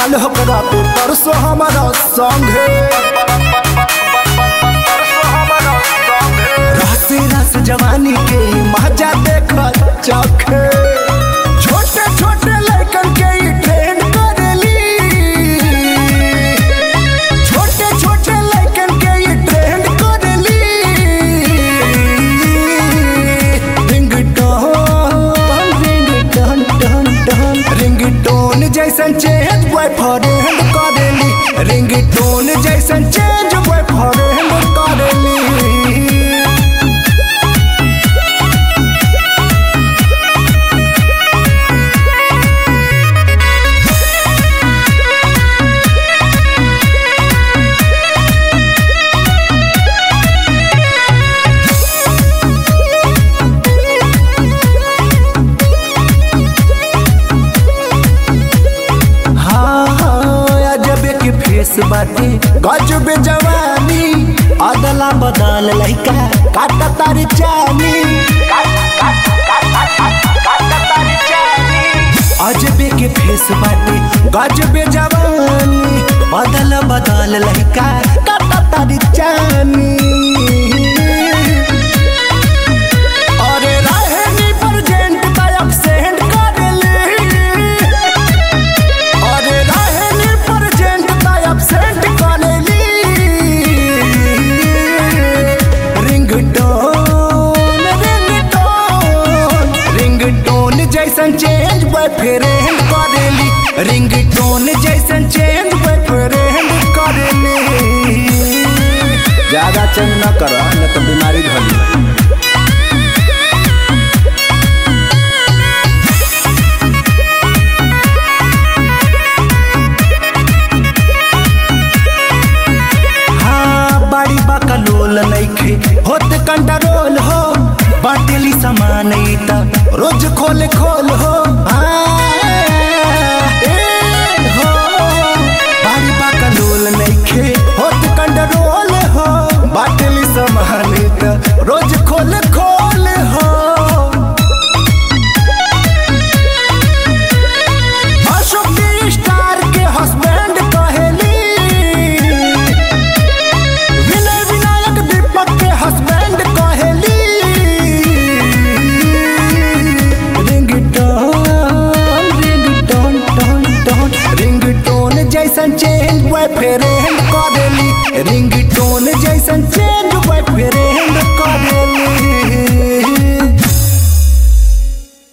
काल होकरा पे परसों हमारा संगे रस रस जवानी के मजा देख चखे छोटे छोटे लड़कन के ही ट्रेंड करेली छोटे छोटे लड़कन के ही ट्रेंड करेली रिंगटोन जैसन चेंज बॉयफ्रेंड करेली रिंगटोन जैसन चेंज बॉयफ्रेंड करेली फेस बाटे गजब जवानी अदला बदल लइका काटा तारी चानी अजबे के फेस बाटे गजब जवानी अदल बदल लइका काटा तारी चानी अरे रहनी प्रेजेंट का एब्सेंट जैसन चेंज बॉयफ्रेंड करेली रिंगटोन जैसन चेंज बॉयफ्रेंड करेली ज्यादा चेंज न कर न तो बीमारी धरी हाँ बड़ी बकलोल नइखे होत कंट्रोल हो बाटेली सामान रोज खोल खोल हो बारी बाकलोल नइखे होत कंट्रोल हो बाटेली सामान रोज खोल खोल हो अशोक स्टार के हस्बैंड कहेली विनय विनायक दीपक के हस्बैंड कहेली रिंगटोन जैसन चेंज बॉयफ्रेंड करेली रिंगटोन जैसन चेंज